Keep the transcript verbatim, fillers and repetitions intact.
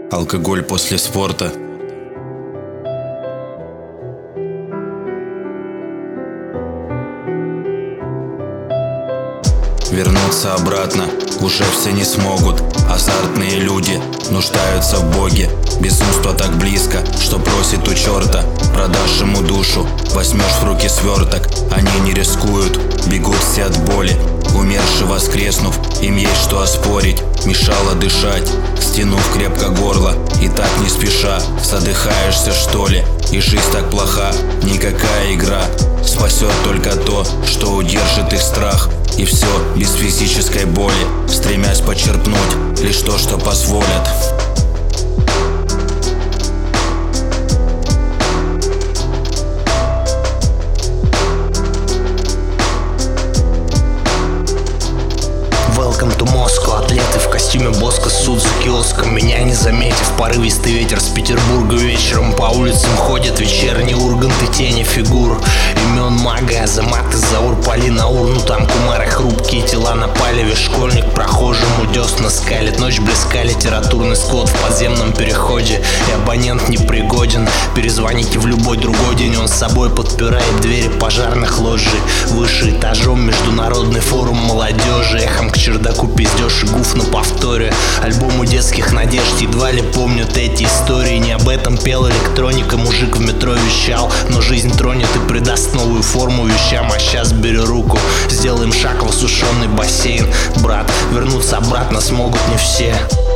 Алкоголь после спорта. Вернуться обратно уже все не смогут. Азартные люди нуждаются в Боге. Безумство так близко, что просит у черта. Продашь ему душу, возьмешь в руки сверток. Они не рискуют, бегут все от боли. Умерший воскреснув, им есть что оспорить. Мешало дышать, стянув крепко горло. И так не спеша, задыхаешься что ли. И жизнь так плоха, никакая игра спасет только то, что удержит их страх. И все без физической боли, стремясь почерпнуть лишь то, что позволят. Welcome to Moscow. Атлеты в костюме Боска ссут за киоском. Меня не заметив, порывистый ветер с Петербурга. Вечером по улицам ходят вечерний Ургант и тени фигур. Имен Мага, Азамат и Заур, Полина Урну. Там кумары, хрупкие тела на палеве. Школьник прохожему десна скалит. Ночь близка, литературный склад в подземном переходе. И абонент непригоден. Перезвоните в любой другой день. Он с собой подпирает двери пожарных ложей. Выше этажом международный форум молодежи. Эхом к чердаку пиздеж и гуф на повторе. Альбому детских надежд едва ли помнят эти истории. Не об этом пел электроника, мужик в метро вещал. Но жизнь тронет и придаст новую форму вещам. А сейчас бери руку, сделаем шаг в осушенный бассейн. Брат, вернуться обратно смогут не все.